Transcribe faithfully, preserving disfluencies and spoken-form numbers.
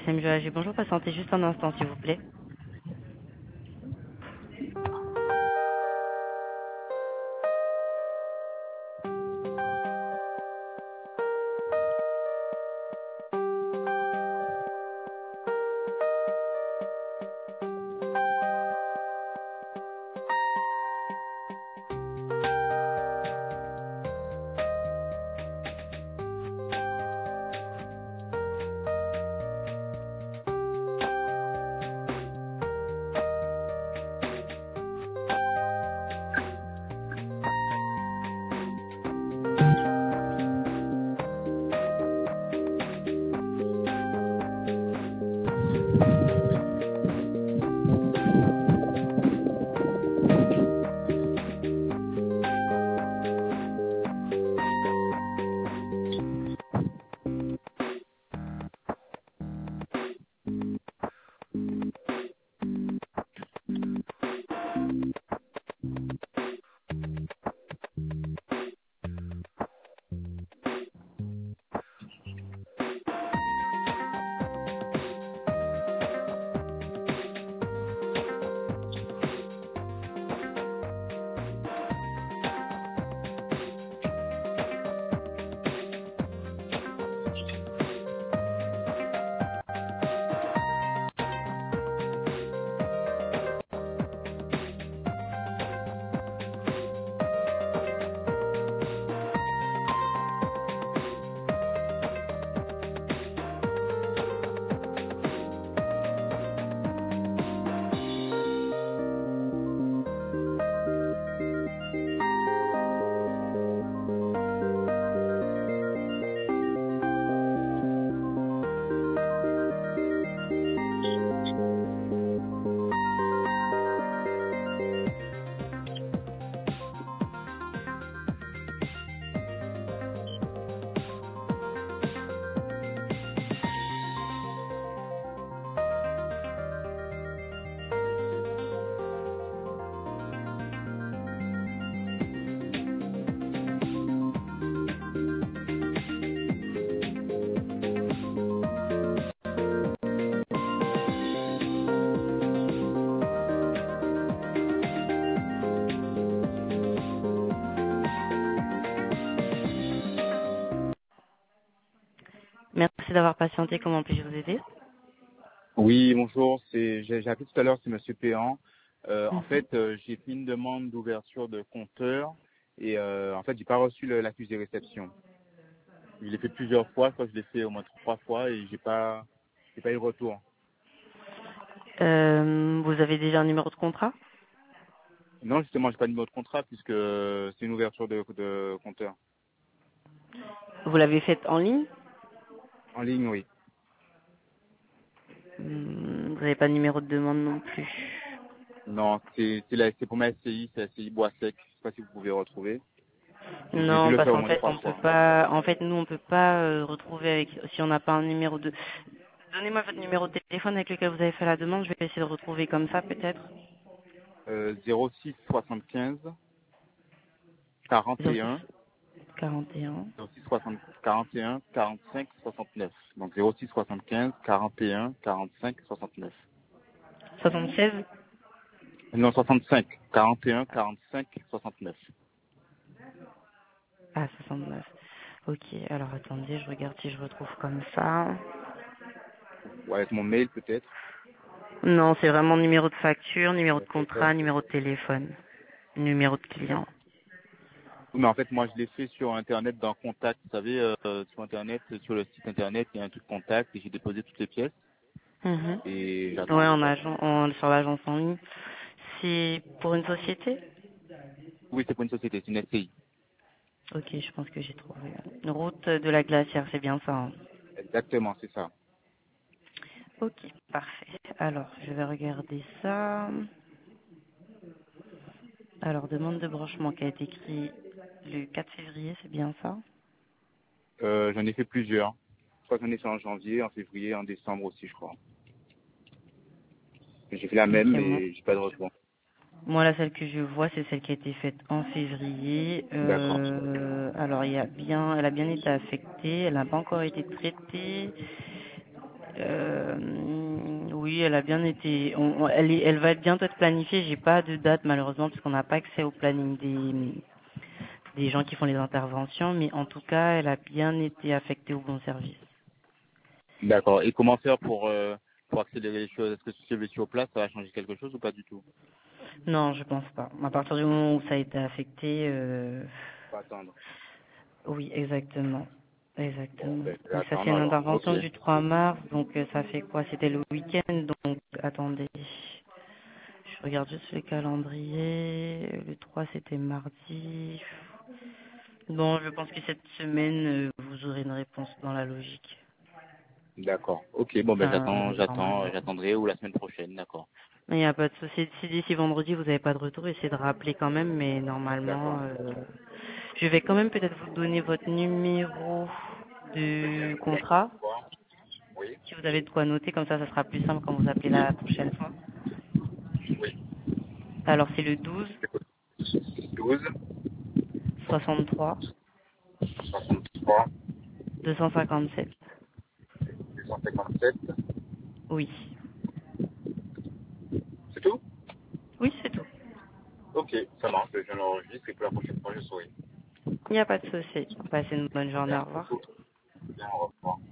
S M G A G. Bonjour, patientez juste un instant, s'il vous plaît. Merci d'avoir patienté. Comment puis-je vous aider? Oui, bonjour. C'est j'ai j'ai appelé tout à l'heure, c'est Monsieur Péan. Euh, en Mhm. fait, euh, j'ai fait une demande d'ouverture de compteur et euh, en fait, j'ai pas reçu le- l'accusé réception. Je l'ai fait plusieurs fois, je crois que je l'ai fait au moins trois fois et j'ai pas j'ai pas eu de retour. Euh, vous avez déjà un numéro de contrat? Non, justement, j'ai pas de numéro de contrat puisque euh, c'est une ouverture de, de compteur. Vous l'avez faite en ligne? En ligne, oui. Hmm, Vous n'avez pas de numéro de demande non plus. Non, c'est c'est la- c'est pour ma S C I, c'est la S C I Bois Sec. Je sais pas si vous pouvez retrouver. Et j'ai dû Non, le parce faire au qu'en moins fait, trois on peut fois. pas. En fait, nous, on peut pas euh, retrouver avec si on n'a pas un numéro de. Donnez-moi votre numéro de téléphone avec lequel vous avez fait la demande. Je vais essayer de retrouver comme ça, peut-être. Euh, zéro six soixante-quinze quarante zéro et six un quarante et un zéro six soixante quarante et un quarante-cinq soixante-neuf. Donc zéro six soixante-quinze quarante et un quarante-cinq soixante-neuf. soixante-seize. Non, soixante-cinq quarante et un quarante-cinq soixante-neuf. Ah, soixante-neuf. Ok. Alors attendez, je regarde si je retrouve comme ça. Ou avec mon mail peut-être. Non, c'est vraiment numéro de facture, numéro de D'accord. contrat, numéro de téléphone, numéro de client. Oui, mais en fait, moi, je l'ai fait sur Internet dans Contact. Vous savez, euh, sur Internet, sur le site Internet, il y a un truc Contact et j'ai déposé toutes les pièces Mhm. et Ouais, j'attends. en agent, en, sur l'agence en ligne. C'est pour une société? Oui, c'est pour une société, c'est une S C I. Ok, je pense que j'ai trouvé. Une route de la glacière, c'est bien ça, hein. Exactement, c'est ça. Ok, parfait. Alors, je vais regarder ça. Alors, demande de branchement qui a été écrit le quatre février, c'est bien ça? Euh, j'en ai fait plusieurs. Je crois que j'en ai fait en janvier, en février, en décembre aussi, je crois. J'ai fait la Ok, même, moi, mais j'ai pas de retour. moi, la celle que je vois, c'est celle qui a été faite en février. D'accord. Euh, alors, il y a bien, elle a bien été affectée, elle n'a pas encore été traitée. Euh, oui, elle a bien été. On, on- elle, est, elle va bientôt être planifiée. J'ai pas de date malheureusement parce qu'on n'a pas accès au planning des des gens qui font les interventions, mais en tout cas, elle a bien été affectée au bon service. D'accord. Et comment faire pour, euh, pour accélérer les choses? Est-ce que si je vais sur place, ça va changer quelque chose ou pas du tout? Non, je pense pas. À partir du moment où ça a été affecté, euh, Faut attendre. oui, exactement. Bon, Exactement. ben, je vais Donc ça c'est attendre une alors. Ok. intervention du trois mars, donc euh, ça fait quoi? C'était le week-end, donc attendez. Je regarde juste le calendrier. Le trois c'était mardi. Bon, je pense que cette semaine, euh, vous aurez une réponse dans la logique. D'accord. Ok, bon ben Enfin, j'attends, j'attends, euh, normalement. j'attendrai ou la semaine prochaine, d'accord. Il n'y a pas de souci. Si d'ici vendredi vous n'avez pas de retour, essayez de rappeler quand même, mais D'accord. normalement, euh, je vais quand même peut-être vous donner votre numéro de contrat. Oui. Si vous avez de quoi noter, comme ça, ça sera plus simple quand vous appelez la prochaine fois. Alors, c'est le douze, douze, soixante-trois, soixante-trois, deux cent cinquante-sept. deux cent cinquante-sept. Oui. C'est tout? Oui, c'est tout. Ok, ça marche, je l'enregistre et pour la prochaine fois je saurai. Il n'y a pas de souci. Passez une bonne journée. Au Merci revoir. beaucoup. Bien, au revoir.